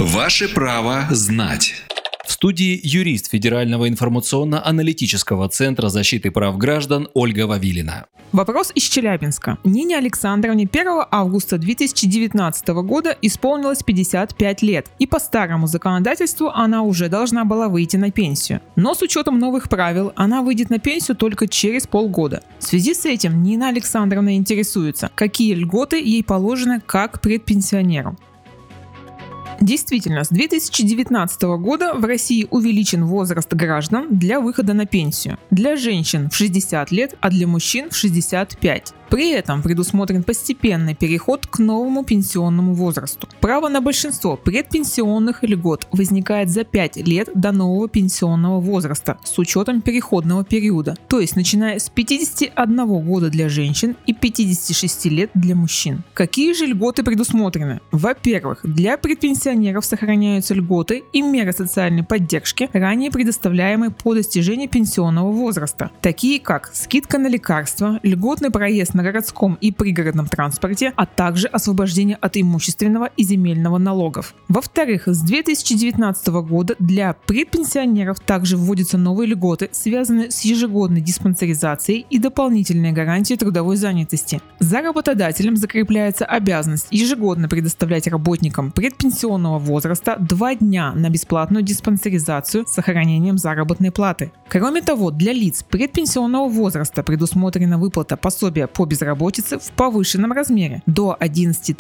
Ваше право знать. В студии юрист Федерального информационно-аналитического центра защиты прав граждан Ольга Вавилина. Вопрос из Челябинска. Нине Александровне 1 августа 2019 года исполнилось 55 лет, и по старому законодательству она уже должна была выйти на пенсию. Но с учетом новых правил она выйдет на пенсию только через полгода. В связи с этим Нина Александровна интересуется, какие льготы ей положены как предпенсионеру. Действительно, с 2019 года в России увеличен возраст граждан для выхода на пенсию. Для женщин в 60 лет, а для мужчин в 65. При этом предусмотрен постепенный переход к новому пенсионному возрасту. Право на большинство предпенсионных льгот возникает за 5 лет до нового пенсионного возраста с учетом переходного периода, то есть начиная с 51 года для женщин и 56 лет для мужчин. Какие же льготы предусмотрены? Во-первых, для предпенсионеров сохраняются льготы и меры социальной поддержки, ранее предоставляемые по достижении пенсионного возраста, такие как скидка на лекарства, льготный проезд на городском и пригородном транспорте, а также освобождение от имущественного и земельного налогов. Во-вторых, с 2019 года для предпенсионеров также вводятся новые льготы, связанные с ежегодной диспансеризацией и дополнительной гарантией трудовой занятости. За работодателем закрепляется обязанность ежегодно предоставлять работникам предпенсионного возраста 2 дня на бесплатную диспансеризацию с сохранением заработной платы. Кроме того, для лиц предпенсионного возраста предусмотрена выплата пособия по безработице в повышенном размере до 11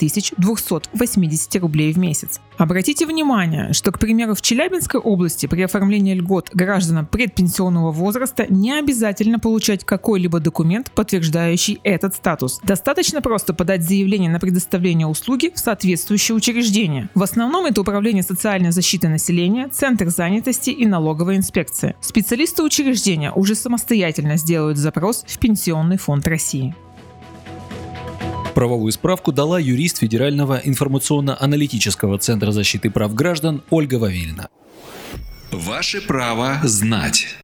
280 рублей в месяц. Обратите внимание, что, к примеру, в Челябинской области при оформлении льгот гражданам предпенсионного возраста не обязательно получать какой-либо документ, подтверждающий этот статус. Достаточно просто подать заявление на предоставление услуги в соответствующее учреждение. В основном это Управление социальной защиты населения, Центр занятости и налоговая инспекция. Специалисты учреждения уже самостоятельно сделают запрос в Пенсионный фонд России. Правовую справку дала юрист Федерального информационно-аналитического центра защиты прав граждан Ольга Вавилина. Ваше право знать.